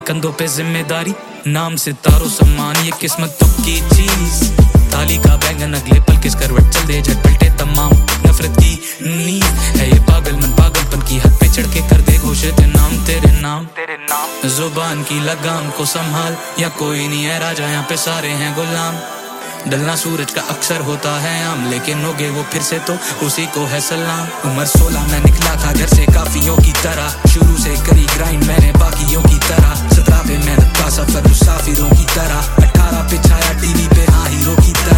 कंधों पे जिम्मेदारी, नाम सितारों सम्मान, ये किस्मत तो की चीज। थाली का बैंगन अगले पल किस करवट चल दे, झट पलटे तमाम नफरत की नींद है ये पागल मन, पागलपन की हद पे चढ़ के कर दे घोषित नाम तेरे नाम। जुबान की लगाम को संभाल, या कोई नहीं है राजा यहाँ पे सारे हैं गुलाम। डलना सूरज का अक्सर होता है आम, लेकिन होगे वो फिर से तो उसी को है सलाम। उम्र 16 में निकला था घर से काफियों की तरह, शुरू से करी ग्राइंड मैंने बाकियों की तरह। 17 पे मेहनत का सफर मुसाफिरों की तरह, 18 पे